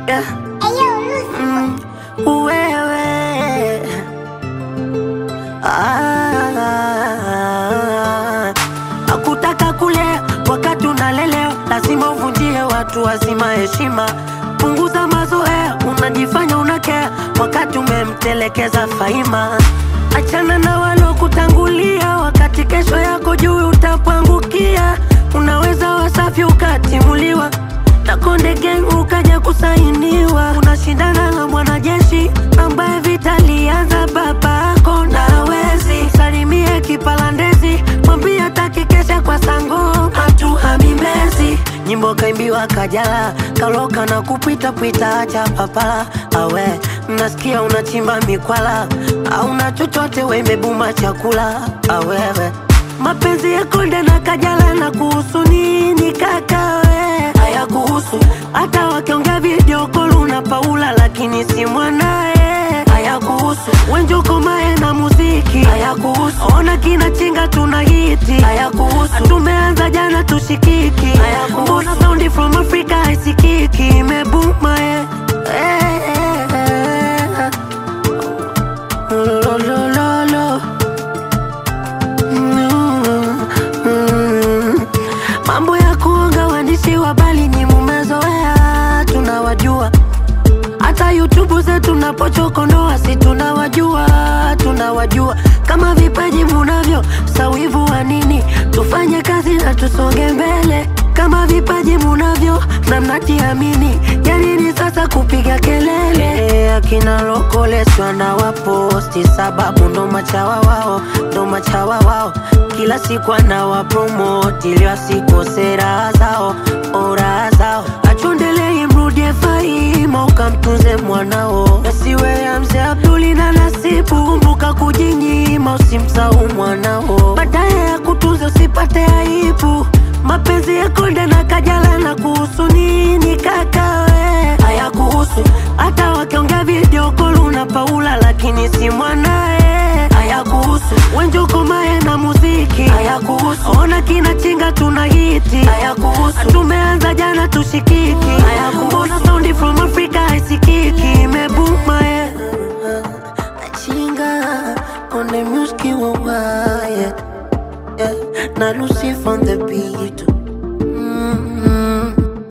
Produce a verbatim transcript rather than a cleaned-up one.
Yeah. Mm, wewe ah, hakutaka kulea wakati unalelewa, lazima uvunjie watu wazima heshima. Punguza mazoea, unajifanya unakea wakati umemtelekeza Faima. Achana na walo kutangulia, wakati kesho yako juu utapangukia. Unaweza wasafi ukatimuliwa na Konde Gang ukaja kusainiwa. Unashindana na mwanajeshi ambaye vita lianza babako na hawezi. Salimie kipalandezi, mwambie atakikesha kwa sango matu hamimezi. Nyimbo kaimbiwa Kajala, kaloka na kupita pita acha papala. Awe, mnasikia unachimba mikwala, au na chochote we imebuma chakula. Awewe, mapenzi ya Konde na Kajala na kuhusu nini kaka we? Haya kuhusu, hata wakiongea video call una Paula lakini si mwanae. Haya kuhusu, Wenjoko mae na muziki. Haya kuhusu, ona kina Chinga tuna hiti. Haya kuhusu, tumeanza jana tushikiki. Haya kuhusu, mbona soundi from Africa haisikiki? Imebuma eh, eh, eh, eh. Lo, lo, lo, lo. Mambo ya kuonga waandishi wa habari ni mumezoea, tunawajua. Hata YouTube zetu napochokonoa si tunawajua, tunawajua. Kama vipaji munavyo, sawivu wa nini? Tufanye kazi na tusonge mbele. Kama vipaji munavyo, na mnatiamini, yanini sasa kupiga kelele? Akina Lokoleswa na waposti, sababu ndo machawa wao, ndo machawa wao. Kila siku anawapromote ili wasikose raha zao, ora zao. Achondelei mrudie Faima, ukamtunze mwanao. Nasiwe ya mzee Abduli na Nasibu, kumbuka kujinyima, usimsahau mwanao. Baadaye ya kutunza usipate aibu. Mapenzi ya Konde na Kajala na kuhusu nini kaka we? Haya kuhusu, hata wakiongea video call una Paula lakini si mwanae. Haya kuhusu, Wenjoko mae na muziki. Haya kuhusu, ona kina Chinga tuna hiti. Haya kuhusu, tumeanza jana tushikiki. Haya kuhusu, mbona soundi from Africa haisikiki? Imebuma eh, Chinga on the music wa yeah, yeah. Na Lucy on the beat.